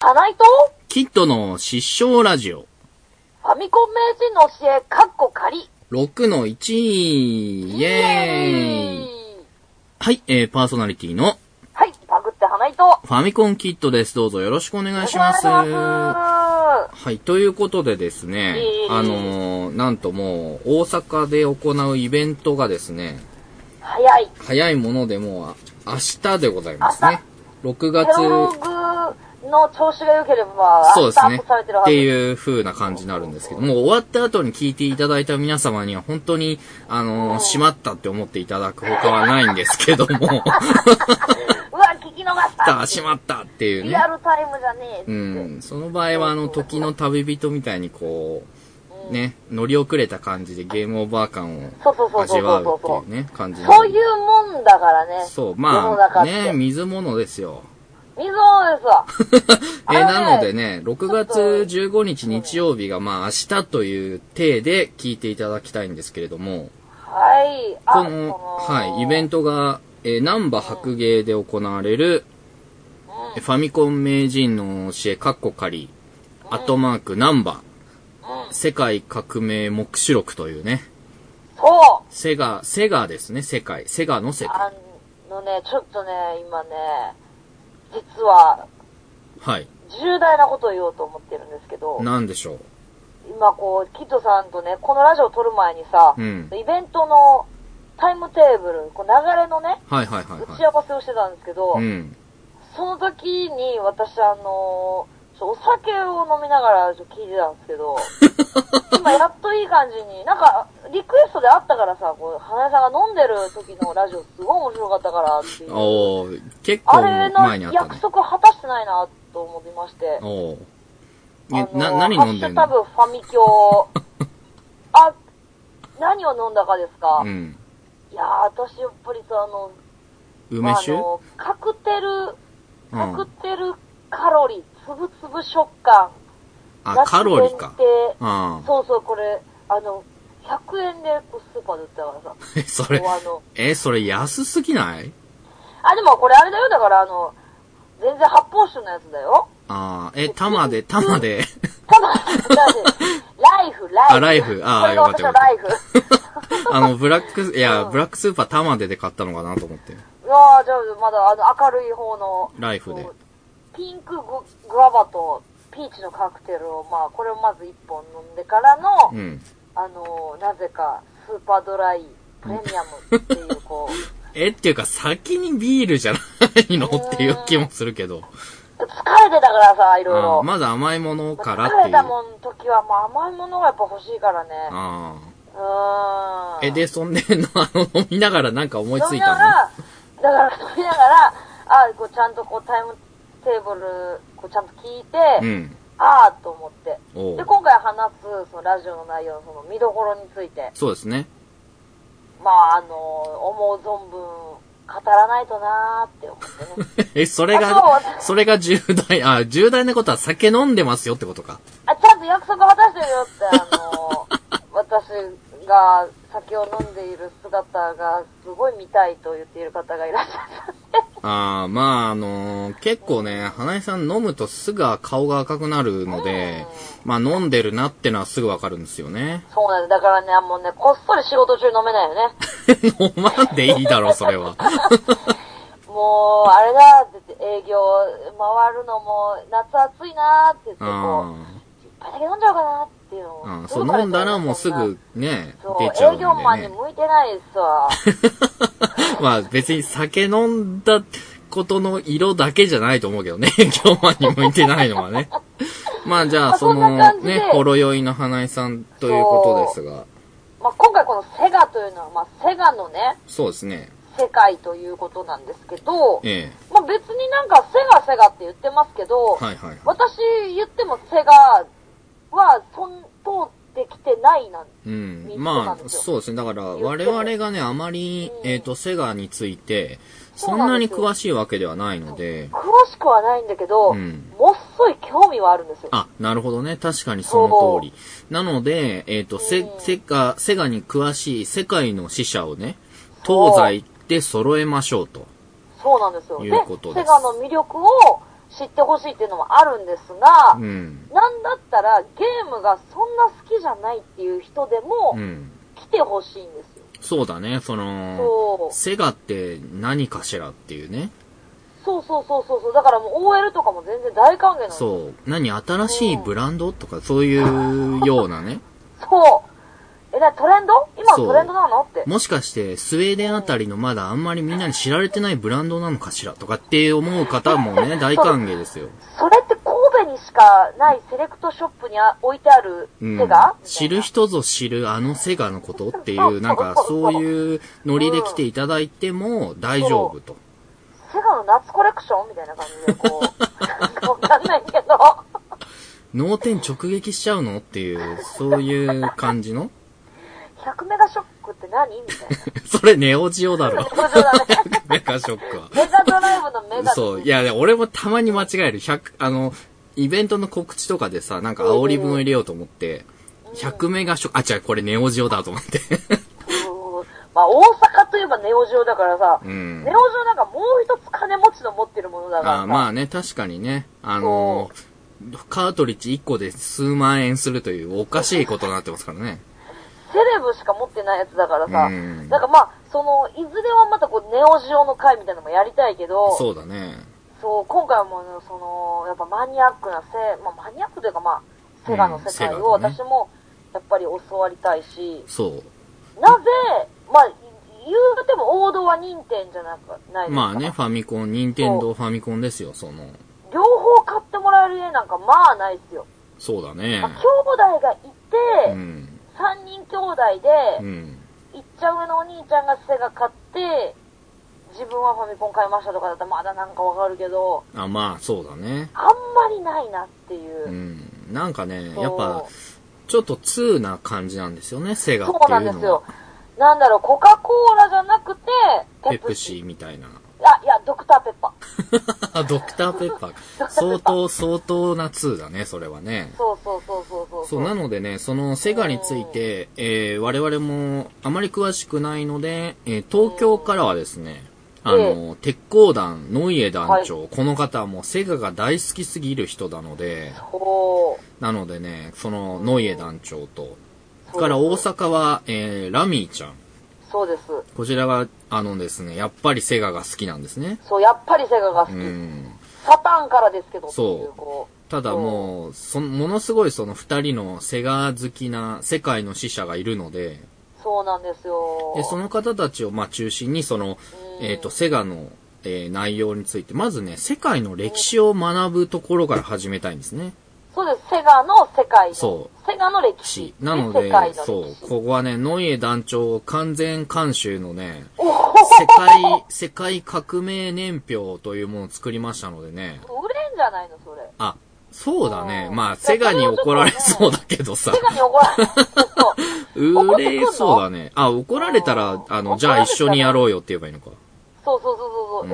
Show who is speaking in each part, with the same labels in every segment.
Speaker 1: 花井と
Speaker 2: キッドの失笑ラジオ。
Speaker 1: ファミコン名人の教え、カッコ仮。
Speaker 2: 6の1、イエーイ。はい、パーソナリティの
Speaker 1: はい、パグって花井と
Speaker 2: ファミコンキッドです。どうぞよろしくお願いします。はい、ということでですね、なんともう大阪で行うイベントがですね、早いものでもう明日でございますね。6月。
Speaker 1: テロログの調子が良ければ、
Speaker 2: そうですね。って
Speaker 1: う
Speaker 2: いう風な感じになるんですけども、終わった後に聞いていただいた皆様には本当に、しまったって思っていただくほかはないんですけども。うわ、
Speaker 1: 聞き逃した
Speaker 2: しまったっていうね。
Speaker 1: リアルタイムじゃねえって。
Speaker 2: うん。その場合は、時の旅人みたいにこう、ね、乗り遅れた感じでゲームオーバー感を味わうっていうね、感じ。
Speaker 1: そういうもんだからね。
Speaker 2: そう、まあ、ね、水物ですよ。
Speaker 1: 水物ですわ。
Speaker 2: なのでね、6月15日日曜日がまあ明日という体で聞いていただきたいんですけれども、
Speaker 1: はい。
Speaker 2: この、はい、イベントが、ナンバ白芸で行われる、ファミコン名人の教え、カッコ仮、アットマークナンバ、世界革命目視録というね、
Speaker 1: そう。
Speaker 2: セガですね、セガの世界。
Speaker 1: ちょっとね、今ね、実は、
Speaker 2: はい。
Speaker 1: 重大なことを言おうと思ってるんですけど。
Speaker 2: なんでしょう。
Speaker 1: 今キッドさんとね、このラジオを撮る前にさ、イベントのタイムテーブル、流れのね、
Speaker 2: 打
Speaker 1: ち合わせをしてたんですけど、その時に私お酒を飲みながら聞いてたんですけど、今やっといい感じに、リクエストであったからさ、花江さんが飲んでる時のラジオすごい面白かったからっていう。
Speaker 2: 結構前にあったね。あれの
Speaker 1: 約束果たしてないなと思いまして。
Speaker 2: 何飲んでんの？
Speaker 1: ハッシュタグファミキョあ、何を飲んだかですか？いやー、私やっぱりさ、
Speaker 2: 梅酒？
Speaker 1: カクテルカロリー、つぶつぶ食感。
Speaker 2: カロリーか。
Speaker 1: そう、これ、100円でスーパーで売ってたからさ。
Speaker 2: それ安すぎない？
Speaker 1: でもこれあれだよ、だから全然発泡酒のやつだよ。
Speaker 2: 玉で。
Speaker 1: ライフ。
Speaker 2: ライフ。よかった。
Speaker 1: ライフ。
Speaker 2: ブラックスーパー玉で買ったのかなと思って。
Speaker 1: いやー、じゃあまだ明るい方の。
Speaker 2: ライフで。
Speaker 1: ピンクグアバとピーチのカクテルを、これをまず1本飲んでからの、なぜかスーパードライプレミアムっていう
Speaker 2: っていうか先にビールじゃないのっていう気もするけど。
Speaker 1: 疲れてたからさ、いろいろ。
Speaker 2: まず甘いものからっていう。
Speaker 1: 疲れた時は甘いものがやっぱ欲しいからね。
Speaker 2: で、そんで、飲みながらなんか思いついたの？
Speaker 1: だから飲みながら、ちゃんとタイムテーブル、ちゃんと聞いて、と思って。で、今回話す、そのラジオの内容のその見どころについて。
Speaker 2: そうですね。
Speaker 1: 思う存分、語らないとなーって思ってね。
Speaker 2: それが重大なことは酒飲んでますよってことか。
Speaker 1: ちゃんと約束果たしてるよって、私が酒を飲んでいる姿がすごい見たいと言っている方がいらっしゃるんで。
Speaker 2: 結構ね、花江さん飲むとすぐ顔が赤くなるので、飲んでるなってのはすぐわかるんですよね。
Speaker 1: そうなんです。だからね、もうね、こっそり仕事中飲めないよね。
Speaker 2: 飲まんでいいだろ、それは。
Speaker 1: もう、あれだって言って営業回るのも夏暑いなーって言って一杯だけ飲んじゃおうかなっていうのを。
Speaker 2: そう、飲んだらもうすぐね、出ちゃうんでね。
Speaker 1: 営業マンに向いてないですわ。
Speaker 2: 別に酒飲んだことの色だけじゃないと思うけどね。営業マンに向いてないのはね。じゃあそのね、ほろ酔いの花江さんということですが。
Speaker 1: 今回このセガというのは、セガのね。
Speaker 2: そうですね。
Speaker 1: 世界ということなんですけど、別にセガって言ってますけど、私言ってもセガは通ってきてない
Speaker 2: そうですね。だから我々がね、あまり、セガについて、そんなに詳しいわけではないので。
Speaker 1: 詳しくはないんだけど、もっそい興味はあるんですよ。
Speaker 2: なるほどね。確かにその通り。なので、セガに詳しい世界の支社をね、東西で揃えましょうと。
Speaker 1: そうなんですよ。
Speaker 2: いうことです。
Speaker 1: セガの魅力を知ってほしいっていうのもあるんですが、なんだったらゲームがそんな好きじゃないっていう人でも、来てほしいんですよ。
Speaker 2: そうだね、セガって何かしらっていうね。
Speaker 1: そう。だからもう OL とかも全然大歓迎なんですよ。
Speaker 2: そう。何新しいブランドとかそういうようなね。
Speaker 1: そう。トレンド？今トレンドなのって。
Speaker 2: もしかしてスウェーデンあたりのまだあんまりみんなに知られてないブランドなのかしらとかって思う方もね、大歓迎ですよ。
Speaker 1: それって神戸にしかないセレクトショップに置いてあるセガ？
Speaker 2: 知る人ぞ知るあのセガのことっていう、なんかそういうノリで来ていただいても大丈夫と。
Speaker 1: セガの夏コレクションみたいな感じでこう、わかんないけど。
Speaker 2: 脳天直撃しちゃうのっていう、そういう感じの
Speaker 1: 100メガショックって何みたいな。
Speaker 2: それネオジオだろ。
Speaker 1: ネオジオだね。
Speaker 2: 100メガショックは。
Speaker 1: メガドライブのメガ。
Speaker 2: そう。いや、俺もたまに間違える。イベントの告知とかでさ、なんか煽り文を入れようと思って、100メガショック、違う、これネオジオだと思って。
Speaker 1: まあ、大阪といえばネオジオだからさ、ネオジオなんかもう一つ金持ちの持ってるものだからさ。
Speaker 2: まあね、確かにね。カートリッジ1個で数万円するというおかしいことになってますからね。
Speaker 1: セレブしか持ってないやつだからさ、なんかまあ、いずれはまたこう、ネオジオの会みたいなのもやりたいけど、
Speaker 2: そうだね。
Speaker 1: そう、今回はもう、やっぱマニアックなマニアックというかまあ、セガの世界を私も、やっぱり教わりたいし、
Speaker 2: そう。
Speaker 1: なぜ、まあ、言うても王道は任天じゃないですか。
Speaker 2: まあね、ファミコン、任天堂ファミコンですよ、
Speaker 1: 両方買ってもらえる家なんかまあないっすよ。
Speaker 2: そうだね。
Speaker 1: まあ、兄弟がいて、3人兄弟で、いっちゃ上のお兄ちゃんがセガ買って、自分はファミコン買いましたとかだったらまだなんかわかるけど、
Speaker 2: まあそうだね。
Speaker 1: あんまりないなっていう。
Speaker 2: なんかね、やっぱ、ちょっと通な感じなんですよね、セガっていうのは。
Speaker 1: そうなんですよ。なんだろう、コカ・コーラじゃなくて、
Speaker 2: ペプシーみたいな。
Speaker 1: いや、ドクターペッパ
Speaker 2: ー。ドクターペッパー。相当な2だね、それはね。
Speaker 1: そう。
Speaker 2: そう、なのでね、そのセガについて、我々もあまり詳しくないので、東京からはですね、鉄鋼団、ノイエ団長、この方はもうセガが大好きすぎる人なので、なのでね、そのノイエ団長と、から大阪は、ラミーちゃん。
Speaker 1: そうです。
Speaker 2: こちらが、ですね、やっぱりセガが好きなんですね。
Speaker 1: そう、やっぱりセガが好き。サターンからですけど、
Speaker 2: そう。ただもう、ものすごいその二人のセガ好きな世界の使者がいるので、
Speaker 1: そうなんですよ。
Speaker 2: で、その方たちを中心に、セガの、内容について、まずね、世界の歴史を学ぶところから始めたいんですね。
Speaker 1: そうです。セガの世界の。
Speaker 2: そう。
Speaker 1: セガの歴史。
Speaker 2: なので、そう。ここはね、ノイエ団長完全監修のね、世界革命年表というものを作りましたのでね。
Speaker 1: 売れんじゃないの、それ。
Speaker 2: そうだね。まあ、セガに怒られそうだけどさ。
Speaker 1: セガに怒られそう。
Speaker 2: 売れそうだね。怒られたら、じゃあ一緒にやろうよって言えばいいのか。
Speaker 1: そう。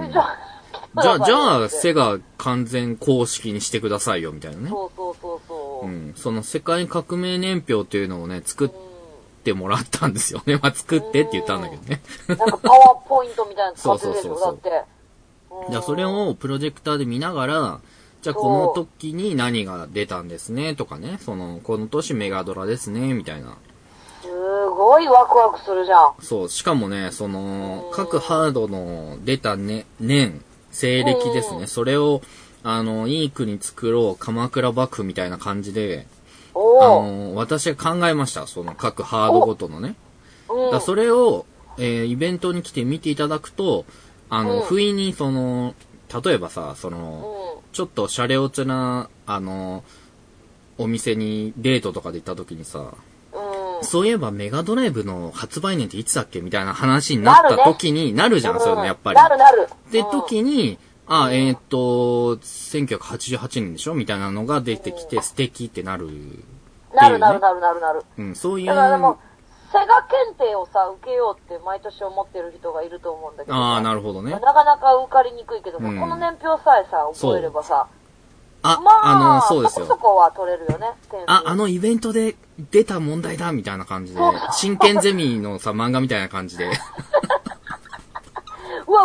Speaker 2: じゃあ、セガ完全公式にしてくださいよ、みたいなね。
Speaker 1: そう。
Speaker 2: その世界革命年表っていうのをね、作ってもらったんですよね。作ってって言ったんだけどね。
Speaker 1: なんかパワーポイントみたいなの使ってるでしょ、だって。
Speaker 2: じゃあそれをプロジェクターで見ながら、じゃあこの時に何が出たんですね、とかね。この年メガドラですね、みたいな。
Speaker 1: すごいワクワクするじゃん。
Speaker 2: そう、しかもね、各ハードの出たね、西暦ですね。それを、いい国作ろう、鎌倉幕府みたいな感じで、私が考えました。各ハードごとのね。それを、イベントに来て見ていただくと、不意に例えばさ、ちょっとシャレオツな、お店にデートとかで行った時にさ、そういえばメガドライブの発売年っていつだっけみたいな話になった時になるじゃん、そういうのやっぱり。
Speaker 1: なる。
Speaker 2: で、時に、1988年でしょみたいなのが出てきて素敵ってなる。
Speaker 1: なる。
Speaker 2: そういう。
Speaker 1: だからでも、セガ検定をさ、受けようって毎年思ってる人がいると思うんだけど。
Speaker 2: なるほどね。
Speaker 1: なかなか受かりにくいけどさ、この年表さえさ、覚えればさ。
Speaker 2: そうですよ。
Speaker 1: そこは取れるよね。
Speaker 2: イベントで出た問題だみたいな感じで、真剣ゼミのさ、漫画みたいな感じで。
Speaker 1: うわ、この語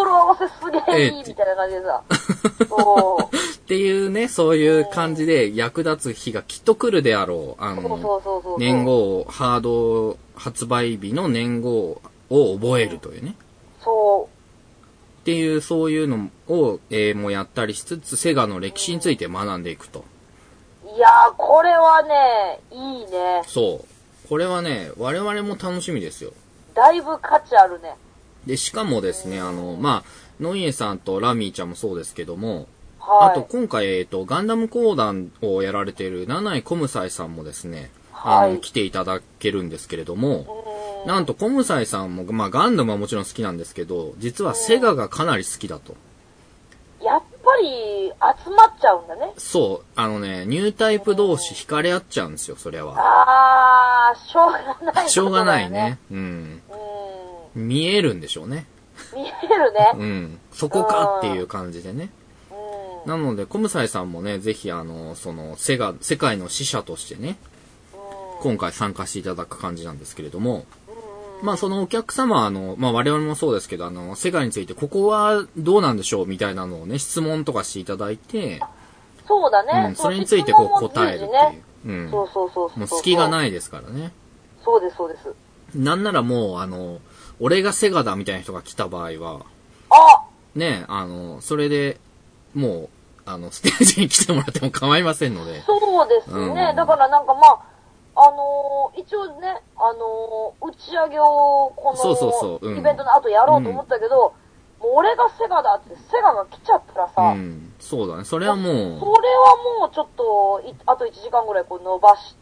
Speaker 1: 語呂合わせすげえいいみたいな感じでさ。
Speaker 2: っていうね、そういう感じで役立つ日がきっと来るであろう。年号、ハード発売日の年号を覚えるというね。
Speaker 1: そう。
Speaker 2: っていう、そういうのを、もうやったりしつつ、セガの歴史について学んでいくと。
Speaker 1: いやー、これはね、いいね。
Speaker 2: そう。これはね、我々も楽しみですよ。
Speaker 1: だいぶ価値あるね。
Speaker 2: で、しかもですね、まあ、ノイエさんとラミーちゃんもそうですけども、
Speaker 1: はい、
Speaker 2: あと今回、ガンダム講談をやられている七井コムサイさんもですね、はい、来ていただけるんですけれども、なんとコムサイさんも、まあガンダムはもちろん好きなんですけど、実はセガがかなり好きだと。
Speaker 1: やっぱり集まっちゃうんだね。
Speaker 2: そう。ニュータイプ同士惹かれ合っちゃうんですよ、それは。
Speaker 1: しょうがない、ね。
Speaker 2: しょうがないね。うん。見えるんでしょうね。
Speaker 1: 見えるね。
Speaker 2: うん。そこかっていう感じでね。なので、コムサイさんもね、ぜひ世界の使者としてね、今回参加していただく感じなんですけれども、まあそのお客様まあ我々もそうですけど、セガについてここはどうなんでしょうみたいなのをね、質問とかしていただいて、
Speaker 1: そうだね。
Speaker 2: それについてこう答えるっていう。
Speaker 1: そう
Speaker 2: もう隙がないですからね。
Speaker 1: そうです、そうです。
Speaker 2: なんならもう、俺がセガだみたいな人が来た場合は、ね、それで、もう、ステージに来てもらっても構いませんので。
Speaker 1: そうですね。だからなんかまあ、一応ね、打ち上げを、この、イベントの後やろうと思ったけど、もう俺がセガだって、セガが来ちゃったらさ、
Speaker 2: そうだね。それはもう。それは
Speaker 1: もうちょっと、あと1時間ぐらいこう伸ばして、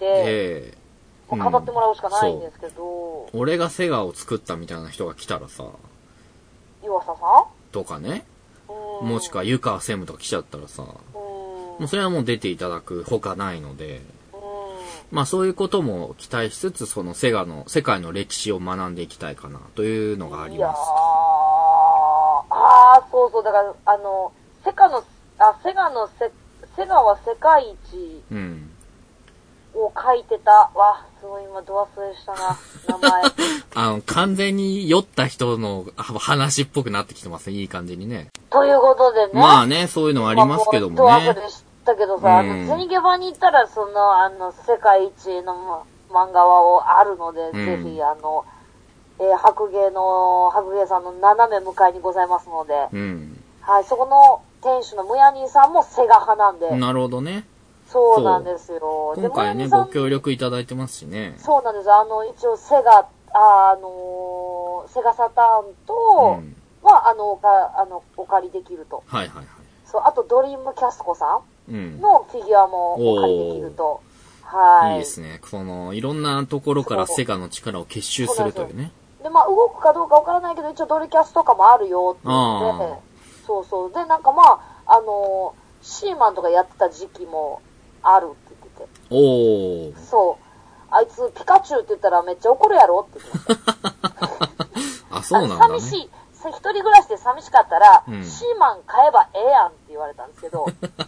Speaker 1: 語ってもらうしかないんですけど。
Speaker 2: 俺がセガを作ったみたいな人が来たらさ、
Speaker 1: 岩佐さん
Speaker 2: とかね。もしくは湯川専務とか来ちゃったらさ、もうそれはもう出ていただくほかないので、まあそういうことも期待しつつ、その世界の歴史を学んでいきたいかなというのがあります。
Speaker 1: そうそう、だから、セガは世界一を書いてた。わ、すごい今ド忘れしたな、名前。
Speaker 2: 完全に酔った人の話っぽくなってきてますね、いい感じにね。
Speaker 1: ということでね。
Speaker 2: まあね、そういうのはありますけどもね。
Speaker 1: ド忘れしたけどさ、ゼニゲバに行ったら、世界一の漫画はあるので、ぜひ、白芸さんの斜め向かいにございますので、はい、そこの店主のムヤニーさんもセガ派なんで。
Speaker 2: なるほどね。
Speaker 1: そうなんですよ。
Speaker 2: 今回ね、ご協力いただいてますしね。
Speaker 1: そうなんです。一応セガサターンと、お借りできると。
Speaker 2: はいはいはい。
Speaker 1: そう、あとドリームキャスコさんのフィギュアもお借りできると。はい。
Speaker 2: いいですね。いろんなところからセガの力を結集するというね。
Speaker 1: で、まあ、動くかどうかわからないけど、一応ドリキャスとかもあるよって言って、そうそう。で、なんかまあ、シーマンとかやってた時期もあるって言ってて。そう。あいつ、ピカチュウって言ったらめっちゃ怒るやろって言って。
Speaker 2: あ、そうなんだ、ね。
Speaker 1: 寂しい。一人暮らしで寂しかったら、シーマン買えばええやんって言われたんですけど、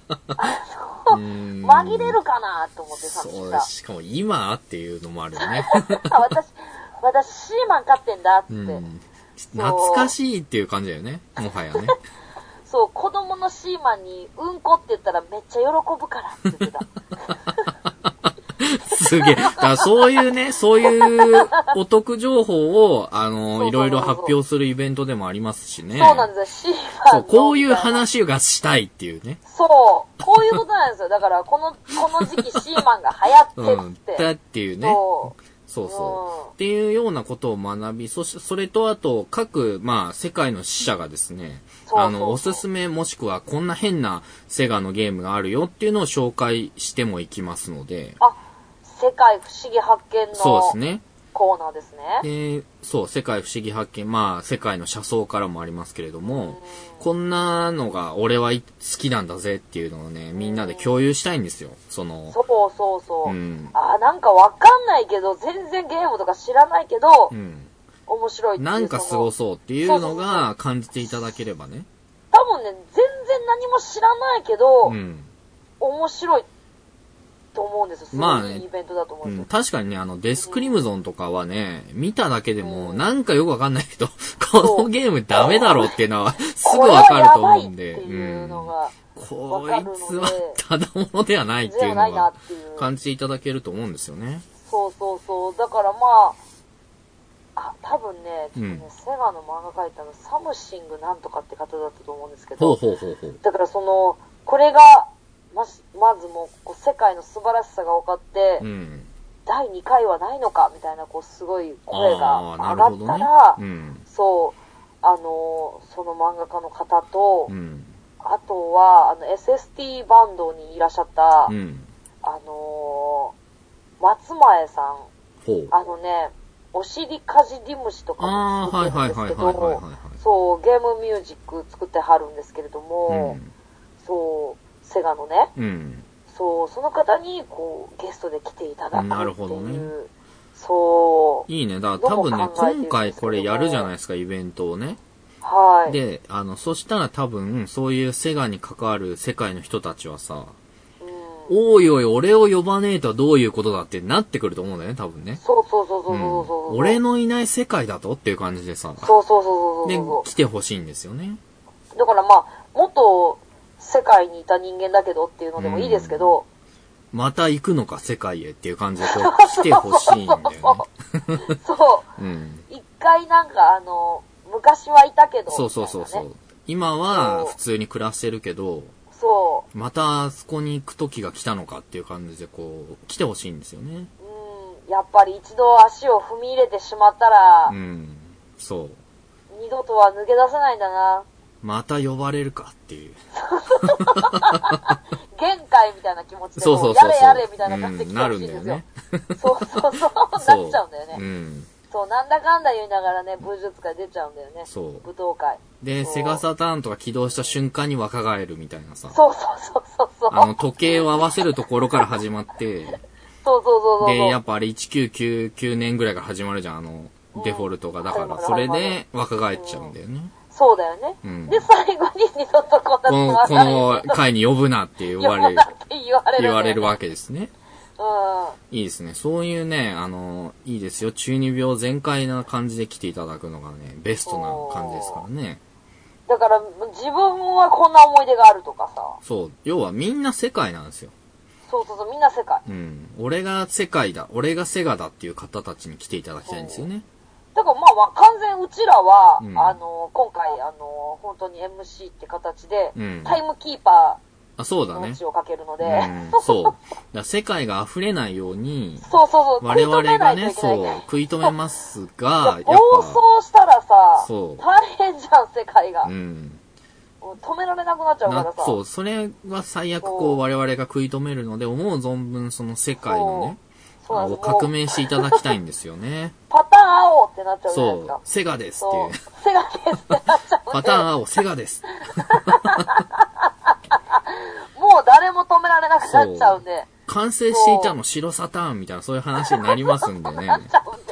Speaker 1: 紛れるかなと思って寂しさ。
Speaker 2: しかも今っていうのもあるよね。
Speaker 1: 私シーマン買ってんだって。
Speaker 2: 懐かしいっていう感じだよね。もはやね。
Speaker 1: そう、子供のシーマンにうんこって言ったらめっちゃ喜ぶからって言ってた。
Speaker 2: すげえ。だからそういうね、そういうお得情報を、いろいろ発表するイベントでもありますしね。
Speaker 1: そうなんですよ、シーマン。
Speaker 2: そう、こういう話がしたいっていうね。
Speaker 1: そう、こういうことなんですよ。だから、この時期シーマンが流行ってって。
Speaker 2: っていうね。そうそう。っていうようなことを学び、それとあと、各、まあ、世界の使者がですね、おすすめもしくはこんな変なセガのゲームがあるよっていうのを紹介してもいきますので。
Speaker 1: 世界不思議発見の
Speaker 2: そうですね。
Speaker 1: コーナーですね。
Speaker 2: そう、世界不思議発見、まあ、世界の車窓からもありますけれども、こんなのが俺は好きなんだぜっていうのをね、みんなで共有したいんですよ。そう。なんかわかんないけど、全然ゲームとか知らないけど、面白いっていう。 なんかすごそうっていうのが感じていただければね。
Speaker 1: 多分ね、全然何も知らないけど、面白いっと思うんですよ。すごいいいイベントだと思うんですよ。
Speaker 2: 確かにね、デスクリムゾンとかはね、見ただけでも、なんかよくわかんないけど、このゲームダメだろうっていうのは、すぐわかると思うんで、こいつはただものではないっていうのが感じていただけると思うんですよね。
Speaker 1: そうそうそう。だからまあ、多分ね、ちょっとね、セガの漫画描いたの、サムシングなんとかって方だったと思うんですけど、だからこれが、まずもう、世界の素晴らしさが分かって、第2回はないのかみたいな、すごい声が上がったら、そう、その漫画家の方と、あとは、SST バンドにいらっしゃった、松前さん、お尻かじり虫とかも作ってるんですけど、そう、ゲームミュージック作ってはるんですけれども、そう、セガのね、そう、その方に、ゲストで来ていただくっていう。なるほどね。そう。
Speaker 2: いいね。だから多分ね、今回これやるじゃないですか、イベントをね。
Speaker 1: はい。
Speaker 2: で、そしたら多分、そういうセガに関わる世界の人たちはさ、おいおい、俺を呼ばねえとはどういうことだってなってくると思うんだよね、多分ね。
Speaker 1: そう。
Speaker 2: 俺のいない世界だとっていう感じでさ。
Speaker 1: そう。
Speaker 2: で、来てほしいんですよね。
Speaker 1: だからまあ、元世界にいた人間だけどっていうのでもいいですけど。
Speaker 2: また行くのか、世界へっていう感じで来てほしいんだよね。
Speaker 1: そう。一回なんか昔はいたけど、
Speaker 2: そう。今は普通に暮らしてるけど、
Speaker 1: そう。
Speaker 2: またあそこに行く時が来たのかっていう感じで来てほしいんですよね。
Speaker 1: やっぱり一度足を踏み入れてしまったら、
Speaker 2: そう。
Speaker 1: 二度とは抜け出せないんだな。
Speaker 2: また呼ばれるかっていう。
Speaker 1: 限界みたいな気持ちで、
Speaker 2: そう
Speaker 1: やれみたいな感じで来てほしいんですよ。そう、なっちゃうんだよね。そう、なんだかんだ言いながらね、武術界出ちゃうんだよね。
Speaker 2: そう。
Speaker 1: 舞踏会。
Speaker 2: で、セガサターンとか起動した瞬間に若返るみたいなさ。
Speaker 1: そう。
Speaker 2: 時計を合わせるところから始まって、
Speaker 1: そう。
Speaker 2: で、やっぱあれ1999年ぐらいから始まるじゃん、デフォルトが。だから、それで若返っちゃうんだよね。
Speaker 1: そうだよね。で、最後に二度とこ
Speaker 2: の回に呼ぶなって言われるわけですね。いいですね。そういうね、いいですよ。中二病全開な感じで来ていただくのがね、ベストな感じですからね。
Speaker 1: だから、自分はこんな思い出があるとかさ。
Speaker 2: そう。要はみんな世界なんですよ。
Speaker 1: そう、みんな世界。
Speaker 2: 俺が世界だ、俺がセガだっていう方たちに来ていただきたいんですよね。
Speaker 1: だからまあ、完全うちらは、今回、本当に MC って形で、タイムキーパー、
Speaker 2: そうだね。
Speaker 1: 命をかけるので。
Speaker 2: そう。世界が溢れないように、
Speaker 1: 我
Speaker 2: 々がね、食い止めますが、
Speaker 1: 暴走したらさ、大変じゃん、世界が。止められなくなっちゃうからさ。
Speaker 2: そう、それは最悪我々が食い止めるので、思う存分その世界のね、革命していただきたいんですよね。
Speaker 1: パターン青ってなっちゃうじゃないですか。
Speaker 2: そう、セガですっていう。
Speaker 1: セガですってなっちゃう。
Speaker 2: パターン青、セガです。
Speaker 1: もう誰も止められなくなっちゃうんで。
Speaker 2: 完成していたの白サターンみたいなそういう話になりますんでね。
Speaker 1: なっちゃうんで。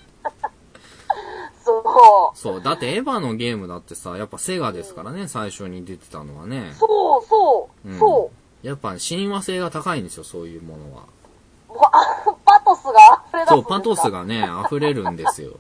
Speaker 2: そう。だってエヴァのゲームだってさ、やっぱセガですからね、最初に出てたのはね。
Speaker 1: そう。
Speaker 2: やっぱ親和性が高いんですよ、そういうものは。
Speaker 1: パトスが溢れ出すんですか？
Speaker 2: そう、パトスがね、溢れるんですよ。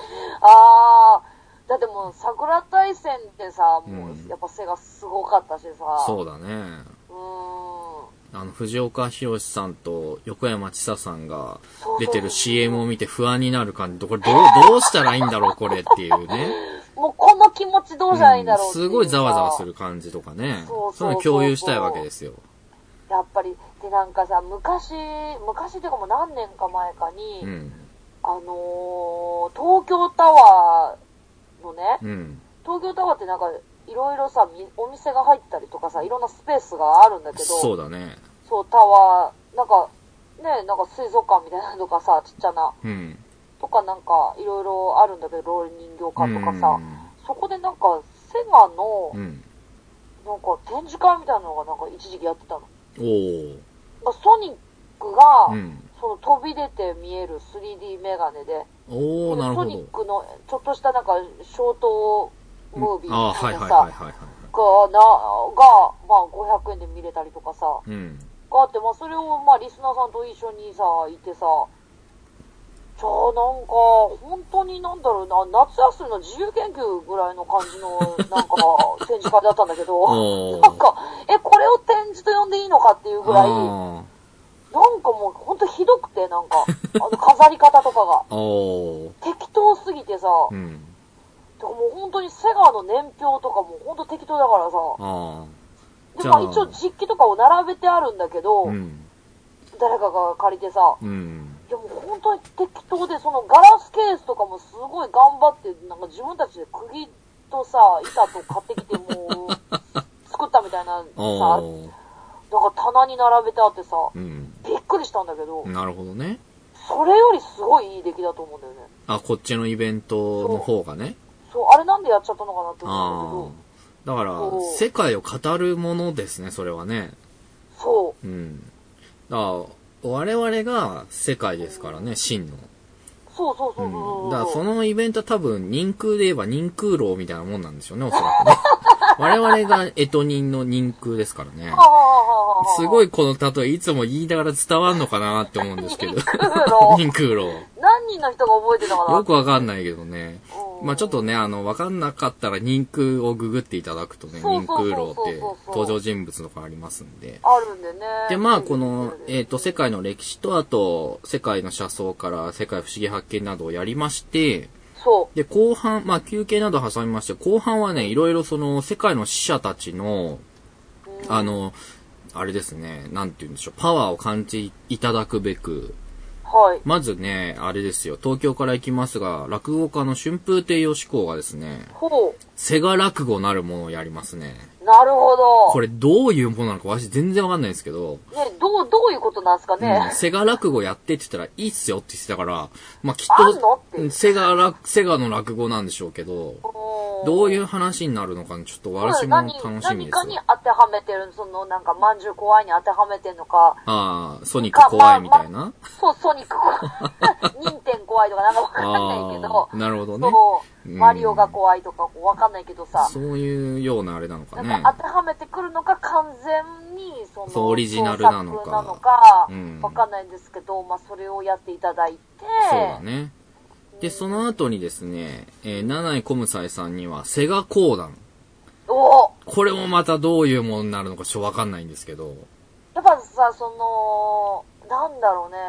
Speaker 1: だってもう、桜大戦ってさ、もう、やっぱセガすごかったしさ。
Speaker 2: そうだね。藤岡弘さんと横山千佐さんが出てる CM を見て不安になる感じ。これどうしたらいいんだろう、これっていうね。
Speaker 1: もうこの気持ちどうしたらいいんだろうっていう、
Speaker 2: すごいざわざわする感じとかね。そういうの共有したいわけですよ。
Speaker 1: やっぱり、でなんかさ、昔っていうかもう何年か前かに、東京タワーのね、東京タワーってなんか、いろいろさ、お店が入ったりとかさ、いろんなスペースがあるんだけど、
Speaker 2: そうだね。
Speaker 1: そう、タワー、なんか、ね、なんか水族館みたいなのとかさ、ちっちゃな、とかなんか、いろいろあるんだけど、ロール人形館とかさ、そこでなんか、セガの、なんか展示会みたいなのがなんか一時期やってたの。ソニックが、その飛び出て見える 3D メガネで、
Speaker 2: なるほど。
Speaker 1: ソニックのちょっとしたなんかショートムービーみたいなさ、が、まあ500円で見れたりとかさ、 があって、まあそれをまあリスナーさんと一緒にさ、いてさ、じゃあなんか、本当になんだろうな、夏休みの自由研究ぐらいの感じの、なんか、展示会だったんだけど、なんか、これを展示と呼んでいいのかっていうぐらい、なんかもう本当ひどくて、なんか、飾り方とかが。適当すぎてさ、もう本当にセガの年表とかも本当適当だからさ、でまあ一応実機とかを並べてあるんだけど、誰かが借りてさ、いやもう本当に適当で、そのガラスケースとかもすごい頑張って、なんか自分たちで釘とさ、板と買ってきてもう、作ったみたいなさ、なんか棚に並べてあってさ、びっくりしたんだけど。
Speaker 2: なるほどね。
Speaker 1: それよりすごいいい出来だと思うんだよね。
Speaker 2: あ、こっちのイベントの方がね。
Speaker 1: そう、あれなんでやっちゃったのかなって思うん
Speaker 2: だけど。だから、世界を語るものですね、それはね。
Speaker 1: そう。
Speaker 2: だから我々が世界ですからね、真の。
Speaker 1: そう
Speaker 2: だからそのイベントは多分、人空で言えば人空楼みたいなもんなんでしょうね、おそらくね。我々が干支人の人空ですからね。すごいこの例えいつも言いながら伝わんのかなって思うんですけど。人空楼。
Speaker 1: 何人の人が覚えてたかな。
Speaker 2: よくわかんないけどね。まあちょっとね、わかんなかったら人空をググっていただくとね、人空楼って登場人物とかありますんで。
Speaker 1: あるんでね。
Speaker 2: で、まあこの、世界の歴史と、あと、世界の車窓から世界不思議発見などをやりまして、で、後半、まあ休憩など挟みまして、後半はね、いろいろその、世界の死者たちの、あれですね、なんて言うんでしょう、パワーを感じいただくべく、まずね、あれですよ、東京から行きますが、落語家の春風亭吉公がですね、セガ落語なるものをやりますね。
Speaker 1: なるほど。
Speaker 2: これどういうものなのか私全然わかんないんですけど。
Speaker 1: ね、どういうことなんですかね。
Speaker 2: セガ落語やってって言ったらいいっすよって言ってたから、まあ、きっと、セガの落語なんでしょうけど、どういう話になるのかちょっと私も楽しみです。
Speaker 1: 何かに当てはめてる、そのなんか、まんじゅう怖いに当てはめてるのか。
Speaker 2: ソニック怖いみたいな。
Speaker 1: そう、ソニック怖い。任天怖いとかなんかわかんないけど。
Speaker 2: なるほどね。
Speaker 1: マリオが怖いとかわかんないけどさ。
Speaker 2: そういうようなあれなのかね。
Speaker 1: なんか当てはめてくるのか、完全にその
Speaker 2: オリジナルなのか
Speaker 1: わかんないんですけど、まあそれをやっていただいて。
Speaker 2: そうだね。で、その後にですね、七井小武斎さんにはセガ講談。これもまたどういうものになるのかわかんないんですけど。
Speaker 1: やっぱさ、なんだろうね。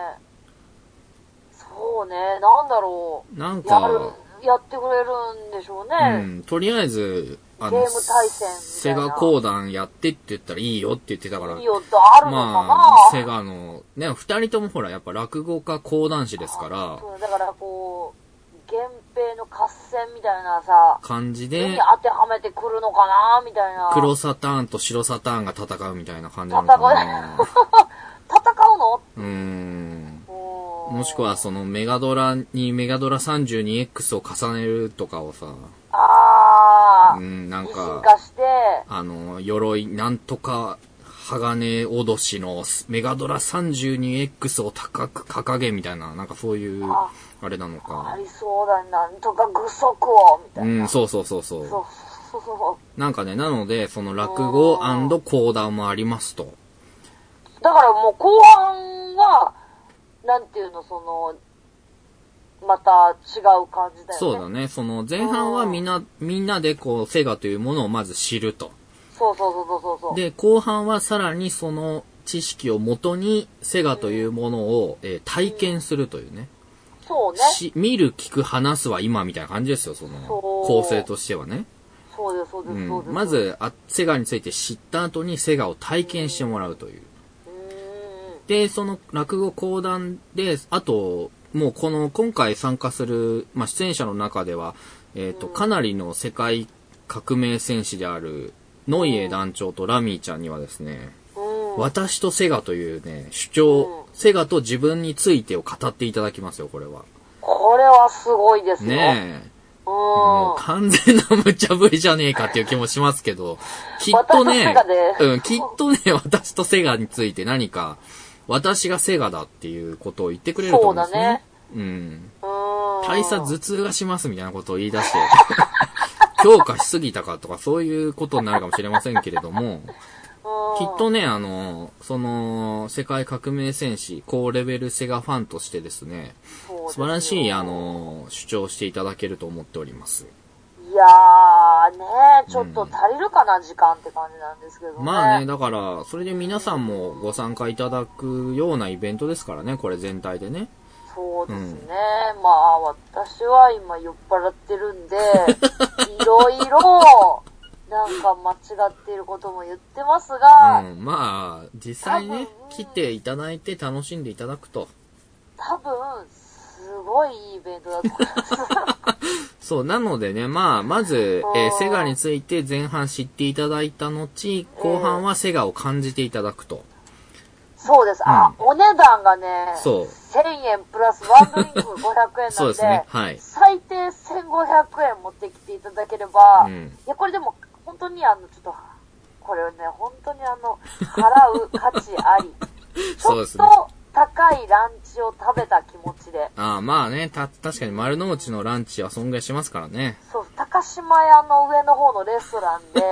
Speaker 1: そうね、なんだろう。
Speaker 2: なんか、
Speaker 1: やってくれるんでしょうね。
Speaker 2: とりあえず、
Speaker 1: ゲーム対戦みたいな。
Speaker 2: セガ講談やってって言ったらいいよって言ってたから。
Speaker 1: いいよってあるのかな。
Speaker 2: まあ、セガの、ね、二人ともほら、やっぱ落語家講談師ですから。
Speaker 1: そう、だからこう、源平の合戦みたいなさ、
Speaker 2: 感じで、
Speaker 1: に当てはめてくるのかなみたいな。
Speaker 2: 黒サターンと白サターンが戦うみたいな感じなのかな。
Speaker 1: 戦うの？
Speaker 2: もしくはそのメガドラ 32X を重ねるとかをさ、なんか、鎧なんとか鋼脅しのメガドラ 32X を高く掲げみたいな、なんかそういう、あれなのか。
Speaker 1: ありそうだね、なんとか具足を、みたいな。
Speaker 2: そう。なんかね、なので、その落語&講談もありますと。
Speaker 1: だからもう後半は、なんていうの、また違う感じだよね。
Speaker 2: そうだね。その前半はみんなでこう、セガというものをまず知ると。
Speaker 1: そう。
Speaker 2: で、後半はさらにその知識をもとに、セガというものを、体験するというね。
Speaker 1: そうね。
Speaker 2: 見る、聞く、話すは今みたいな感じですよ、その、構成としてはね。
Speaker 1: そうです。
Speaker 2: まずセガについて知った後にセガを体験してもらうという。で、その落語講談で、あと、もう今回参加する、まあ、出演者の中では、かなりの世界革命戦士である、ノイエ団長とラミーちゃんにはですね、私とセガというね、主張、セガと自分についてを語っていただきますよ、これは。
Speaker 1: これはすごいですよ。
Speaker 2: ねえ。もう完全な無茶ぶりじゃねえかっていう気もしますけど、きっとね、私とセガについて何か、私がセガだっていうことを言ってくれると思うんですね。大差頭痛がしますみたいなことを言い出して、強化しすぎたかとかそういうことになるかもしれませんけれども、 きっとね、その、世界革命戦士、高レベルセガファンとしてですね、素晴らしい、主張していただけると思っております。
Speaker 1: いやーね、ちょっと足りるかな、時間って感じなんですけどね。
Speaker 2: まあね、だから、それで皆さんもご参加いただくようなイベントですからね、これ全体でね。
Speaker 1: そうですね。まあ、私は今酔っ払ってるんで、いろいろ、なんか間違っていることも言ってますが、
Speaker 2: まあ、実際ね、来ていただいて楽しんでいただくと。
Speaker 1: 多分、すごいいいイベントだと思います。
Speaker 2: そう、なのでね、まず、セガについて前半知っていただいた後、後半はセガを感じていただくと。
Speaker 1: そうです。お値段がね、
Speaker 2: そう。
Speaker 1: 1000円プラスワンドリンク500円なんで、
Speaker 2: そうですね。はい。
Speaker 1: 最低1500円持ってきていただければ、いや、これでも、本当にちょっと、これね、本当に払う価値あり。ちょっと高いランチを食べた気持ちで。
Speaker 2: まあね、確かに丸の内のランチはそんぐらいしますからね。
Speaker 1: そう、高島屋の上の方のレストランで、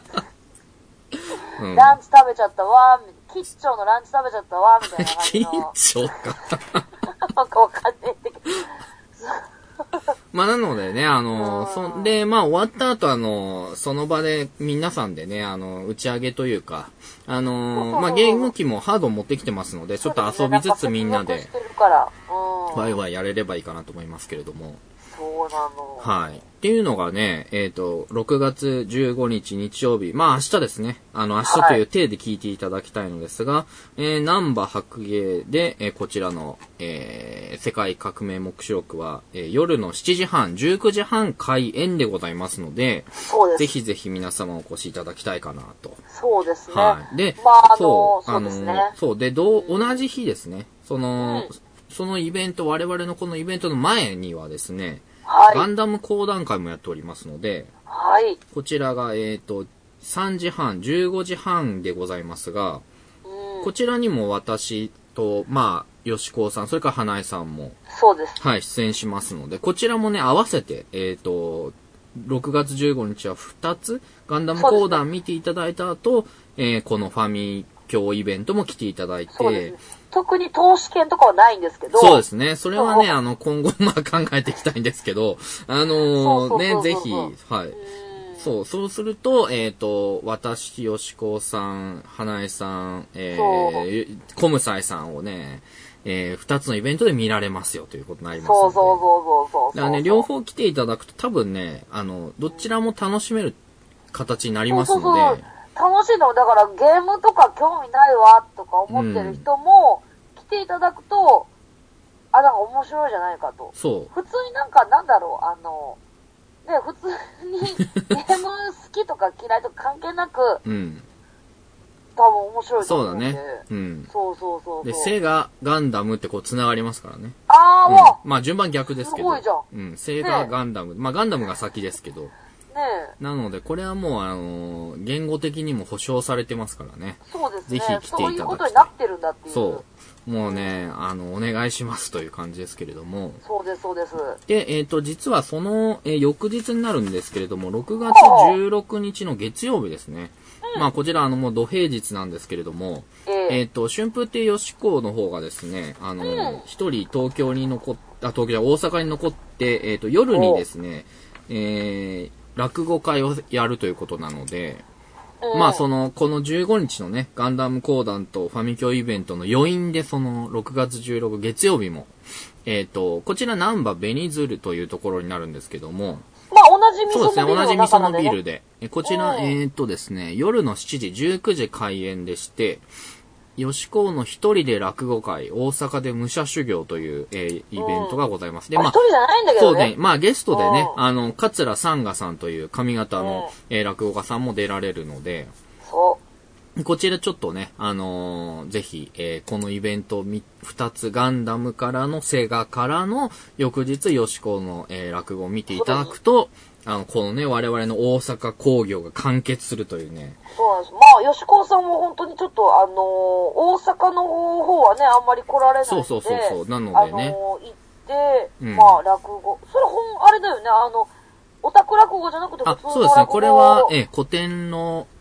Speaker 1: ランチ食べちゃったわ、吉兆のランチ食べちゃったわ、みたいな感じの。
Speaker 2: 吉兆か。
Speaker 1: なんかわかんないんだけど。
Speaker 2: まあなのでね、で、まあ終わった後その場で皆さんでね、打ち上げというか、まあゲーム機もハード持ってきてますので、ちょっと遊びつつみんなで、ワイワイやれればいいかなと思いますけれども。
Speaker 1: そうなの。
Speaker 2: はい。っていうのがね、6月15日日曜日。まあ明日ですね。明日という体で聞いていただきたいのですが、ナンバ白芸で、こちらの、世界革命目視録は、夜の7時半、19時半開演でございますので、ぜひぜひ皆様お越しいただきたいかなと。
Speaker 1: そうですね。
Speaker 2: はい。で、
Speaker 1: まあ、そうですね。
Speaker 2: そうで、同じ日ですね。そのイベント、我々のこのイベントの前にはですね、ガンダム講談会もやっておりますので、こちらが、3時半、15時半でございますが、こちらにも私と、まあ、吉高さん、それから花江さんも、
Speaker 1: そうです。
Speaker 2: はい、出演しますので、こちらもね、合わせて、6月15日は2つ、ガンダム講談見ていただいた後、このファミ教イベントも来ていただいて、
Speaker 1: 特に投資券とかはないんですけど。
Speaker 2: そうですね。それはね、今後まあ考えていきたいんですけど、ね、ぜひ、はい。そうすると、私、吉子さん、花江さん、コムサイさんをね、2つのイベントで見られますよということになりますので。そう。だからね、両方来ていただくと多分ね、どちらも楽しめる形になりますので。
Speaker 1: 楽しいの。だからゲームとか興味ないわとか思ってる人も来ていただくと、なんか面白いじゃないかと。
Speaker 2: そう。
Speaker 1: 普通になんかなんだろう、ね、普通にゲーム好きとか嫌いとか関係なく、多分面白いと思うんで。
Speaker 2: そうだね。
Speaker 1: そう。
Speaker 2: で、セガ、ガンダムってこう繋がりますからね。
Speaker 1: もう、
Speaker 2: まあ順番逆ですけど。
Speaker 1: すごいじゃん。
Speaker 2: セガ、ガンダム。まあガンダムが先ですけど。なので、これはもう、言語的にも保証されてますからね。
Speaker 1: そうですね。
Speaker 2: ぜひ来ていただきたい。
Speaker 1: そういうことになってるんだっていう。
Speaker 2: そう。もうね、お願いしますという感じですけれども。
Speaker 1: そうです。
Speaker 2: で、実はその、翌日になるんですけれども、6月16日の月曜日ですね。まあ、こちら、もう、土平日なんですけれども、春風亭吉子の方がですね、一人東京に大阪に残って、夜にですね、落語会をやるということなので、まあこの15日のね、ガンダム講談とファミ教イベントの余韻で6月16月曜日も、こちらナンバベニズルというところになるんですけども、
Speaker 1: まあ同じ味噌のビル
Speaker 2: そうですね、同じ味噌のビルで。こちら、ですね、夜の7時、19時開演でして、吉高の一人で落語会、大阪で武者修行という、イベントがございます。で、
Speaker 1: まあ、一人じゃないんだけどね。
Speaker 2: そうね、まあゲストでね、桂三賀さんという髪型の、落語家さんも出られるので、こちらちょっとね、ぜひ、このイベント2つガンダムからのセガからの翌日吉高の、落語を見ていただくと、このね、我々の大阪工業が完結するというね。
Speaker 1: そうなんです。まあ、吉高さんも本当にちょっと、大阪の方はね、あんまり来られないので。
Speaker 2: そう。なのでね。
Speaker 1: 行って、まあ、落語。それあれだよね、オタク落語じゃなくて普通の落語。
Speaker 2: そうですね。これは、古典の、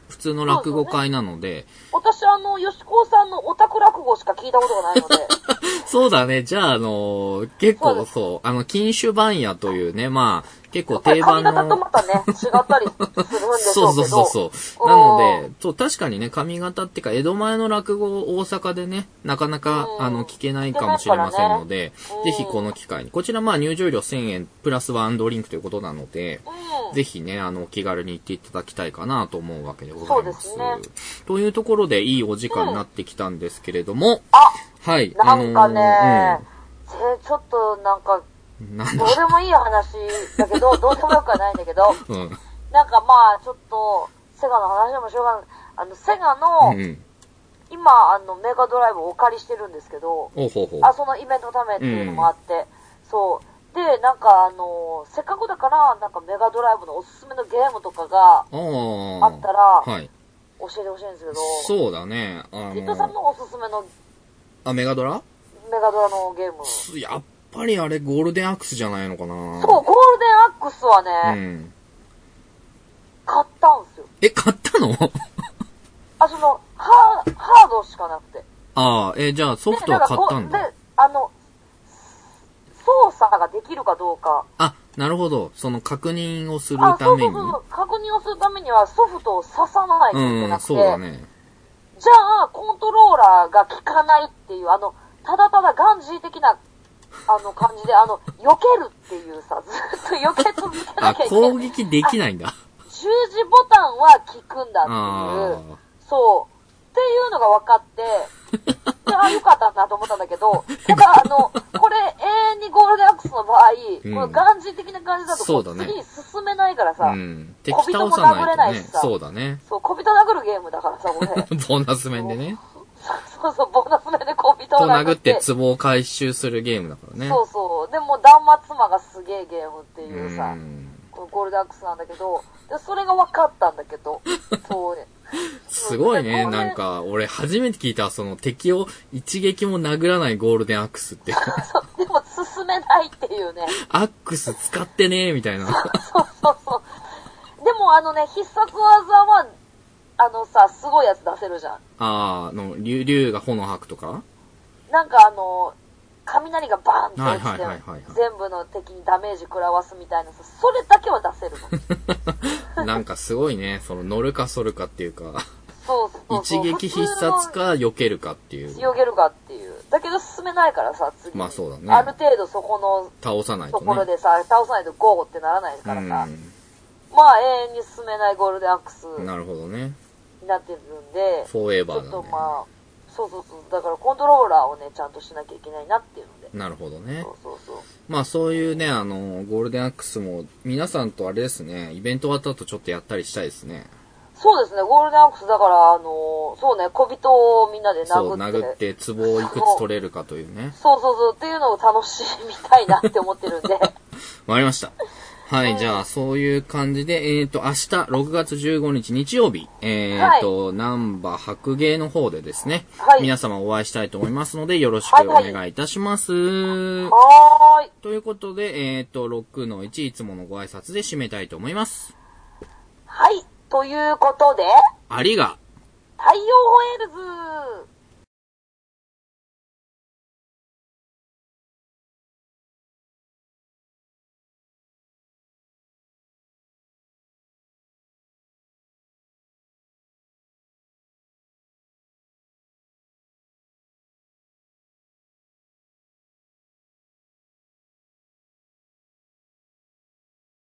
Speaker 2: 普通の落語会なので。
Speaker 1: 私吉高さんのオタク落語しか聞いたことがないので。
Speaker 2: そうだね。じゃあ結構そう、禁酒番屋というね、まあ、結構定番の。
Speaker 1: 髪型とまたね、違ったりするんでしょうけど。
Speaker 2: そう。なので、確かにね、髪型っていうか、江戸前の落語を大阪でね、なかなか、聞けないかもしれませんので、ぜひこの機会に。こちらまあ入場料1000円プラスワンドリンクということなので、ぜひね、お気軽に行っていただきたいかなと思うわけでございます。そうですね。というところでいいお時間になってきたんですけれども、はい。
Speaker 1: なんかね、ちょっとなんか、どうでもいい話だけど、どうでもよくはないんだけど、なんかまあ、ちょっと、セガの話でもしょうがない。セガの、今、メガドライブをお借りしてるんですけど、そのイベントのためっていうのもあって、そう。で、なんかせっかくだから、なんかメガドライブのおすすめのゲームとかがあったら、教えてほしいんですけど、
Speaker 2: そうだね。
Speaker 1: ヒットさんのおすすめの、
Speaker 2: メガドラ
Speaker 1: のゲーム。
Speaker 2: やっぱりあれゴールデンアックスじゃないのかな。
Speaker 1: そう、ゴールデンアックスはね、買ったんすよ。
Speaker 2: 買ったの
Speaker 1: ハードしかなくて。
Speaker 2: じゃあソフトは買ったんだ。
Speaker 1: で、操作ができるかどうか。
Speaker 2: なるほど。その確認をするために。
Speaker 1: そう。確認をするためにはソフトを挿さないといけなくて。
Speaker 2: そうだね。
Speaker 1: じゃあ、コントローラーが効かないっていう、ただただガンジー的な、感じで、避けるっていうさ、ずっと避け続けなきゃいけない。
Speaker 2: 攻撃できないんだ。
Speaker 1: 十字ボタンは効くんだっていう。そう。っていうのが分かって、よかったなと思ったんだけど、ただこれ永遠にゴールデンアックスの場合、このガンジー的な感じだと、次に進めないからさ、
Speaker 2: 敵倒さないとね。そうだね。
Speaker 1: そう、小人殴るゲームだからさ、俺。
Speaker 2: ボーナス面でね。
Speaker 1: そう、ボーナス面で小人を
Speaker 2: 殴って、壺を回収するゲームだからね。
Speaker 1: そう。でも、断末魔がすげえゲームっていうさ、このゴールデンアックスなんだけど、それが分かったんだけど、そうね。
Speaker 2: すごいね。なんか、俺初めて聞いた、その敵を一撃も殴らないゴールデンアックスって。
Speaker 1: でも進めないっていうね。
Speaker 2: アックス使ってねーみたいな。
Speaker 1: そう。でも必殺技は、すごいやつ出せるじゃん。
Speaker 2: 竜が炎吐くとか
Speaker 1: なんか雷がバーンって落ちて、全部の敵にダメージ食らわすみたいなさ、それだけは出せるの。
Speaker 2: なんかすごいね、乗るか反るかっていうか、
Speaker 1: そう。
Speaker 2: 一撃必殺か避けるかっていう。
Speaker 1: 避けるかっていう。だけど進めないからさ、次。
Speaker 2: まあそうだね。
Speaker 1: ある程度そこの、
Speaker 2: 倒さないとね。
Speaker 1: ところでさ、倒さないとゴーってならないからさ。まあ永遠に進めないゴールデンアックス。
Speaker 2: なるほどね。
Speaker 1: になってるんで、
Speaker 2: フォーエバーだね。
Speaker 1: ちょっとそう。だからコントローラーをね、ちゃんとしなきゃいけないなっていうので。
Speaker 2: なるほどね。
Speaker 1: そう。
Speaker 2: まあそういうね、ゴールデンアックスも、皆さんとあれですね、イベント終わった後ちょっとやったりしたいですね。
Speaker 1: そうですね、ゴールデンアックスだから、そうね、小人をみんなで殴って。そう、
Speaker 2: 殴って、壺をいくつ取れるかというね。
Speaker 1: そう、っていうのを楽しみたいなって思ってるんで。
Speaker 2: わかりました。はい、じゃあ、そういう感じで、明日、6月15日日曜日、南波白芸の方でですね、皆様お会いしたいと思いますので、よろしくお願いいたします。ということで、6の1、いつものご挨拶で締めたいと思います。
Speaker 1: はい、ということで、
Speaker 2: ありが、
Speaker 1: 太陽ホエールズ